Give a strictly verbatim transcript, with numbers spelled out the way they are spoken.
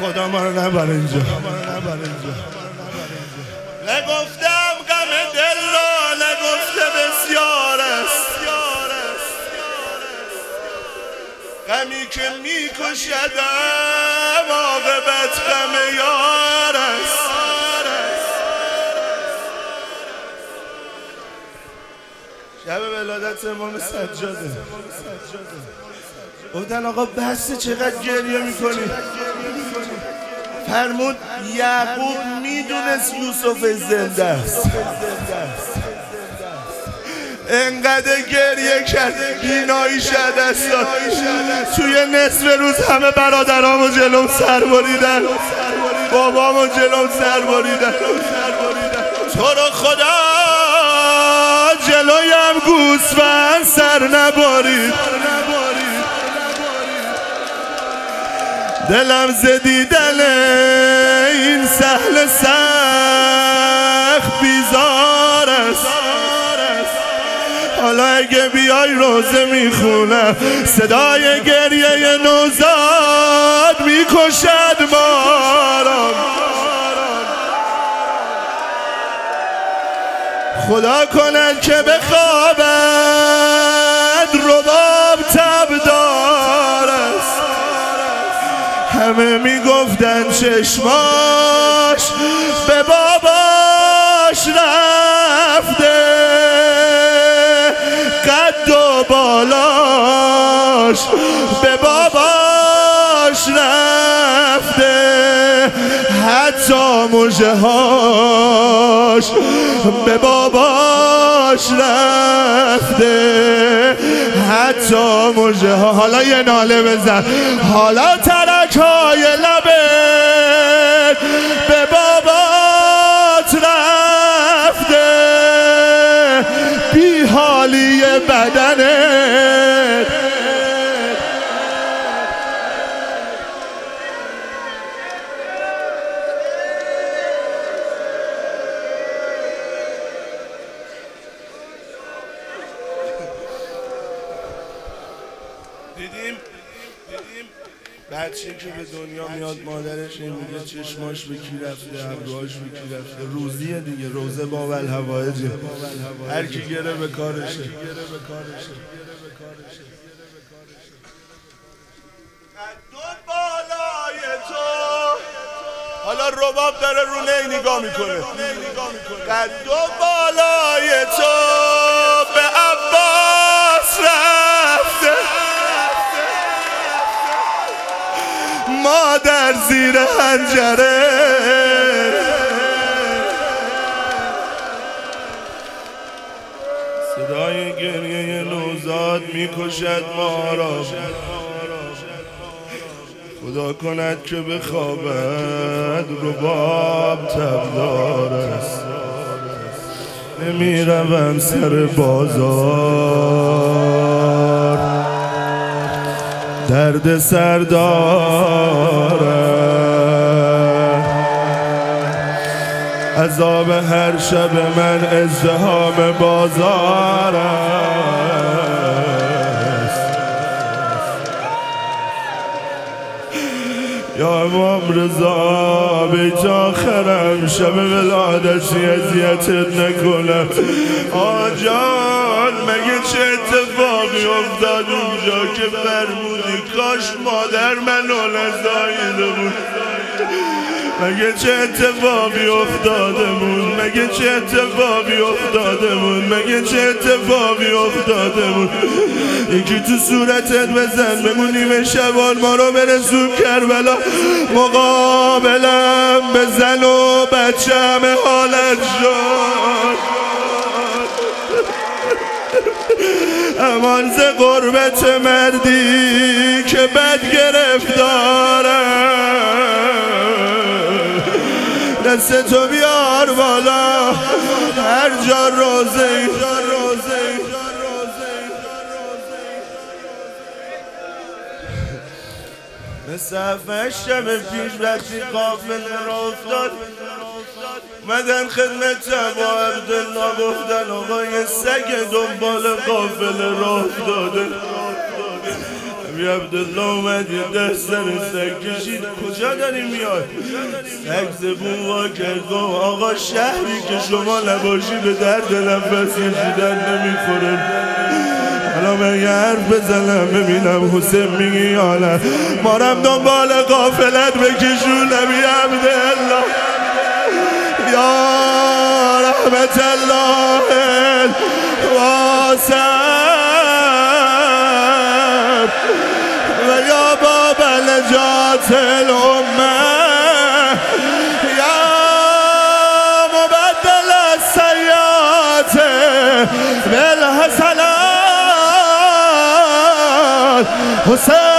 خدا ما رو نبر اینجا. نگفتم غم دل را نگفته بسیار است، غمی که میکشدم عاقبت غم یار است. شب ولادت امام سجاده گفتن آقا بسه چقدر گریه میکنی؟ فرمود یعقوب میدونست یوسف زنده است، انقدر گریه کرد بینایی شد است. توی نصف روز همه برادرامو جلوم سر بریدن، بابامو جلوم سر بریدن. تو رو خدا جلویم گوسفند سر نبارید، دلم ز دیدن این سهل سخت بیزار است. حالا اگه بیای روزه میخونم صدای گریه نوزاد میکشد مارم. خدا کند که بخوابد رباب تبدار است. همه میگفتن چشماش به باباش رفته، قد و بالاش به باباش رفته، حتی مژه هاش به باباش رفته، حتی مژه ها. حالا یه ناله بزن، حالا ترک های لبت به بابات رفته، بی حالی بدنت دیدیم. بچه‌ای که به دنیا میاد مادرش این میگه چشماش به کی رفته، ابروهاش به کی رفته. روزیه دیگه، روزه بابل هوایجه، هر کی گره به کارشه. حالا رباب داره رو نی نگاه میکنه، قد و بالای تو به عباس رفته، مادر زیر حنجره. صدای گریه نوزاد میکشد ما را. خدا کند که بخوابد رباب تبدار است. نمیروم سر بازار، درد سر دارم، عذاب هر شب من ازدحام بازار است. یا امام رضا بیت آخرم شب ولادتی اذیتت نکنم. آجان مگه چه اتفاقی افتاد اونجا که فرمودی کاش مادر منو نزاییده بود؟ مگه چه اتفاقی افتاده بود؟ مگه چه اتفاقی افتاده بود؟ مگه چه اتفاقی افتاده بود؟ یکی تو صورتت بزن بمون نیمه شبان ما رو برسون کربلا، مقابلم بزن و بچه همه حالت شد. امان ز غربت مردی که بد گرفتارم، دست تو بیار بالا هر جا روزه. مثل هفتش شب پیش وقتی قافله را افتاد مدن خدمت با عبدالله گفتن آقا یه سگ دنبال قافله را افتاده. ابی عبدالله اومد یه ده سر سگ کشید کجا داری میاد؟ سگ زبون وا کرد گفت آقا شهری که شما نباشی به درد نفس کشیدن نمیخوره. حالا من یه حرف بزنم ببینم حسین میگی یا نه. مارم دنبال غافلت بکشون ابی عبدالله یا رحمت الله الواسع و یا باب نجات الامه یا مبدل السیئات بالحسنات حسین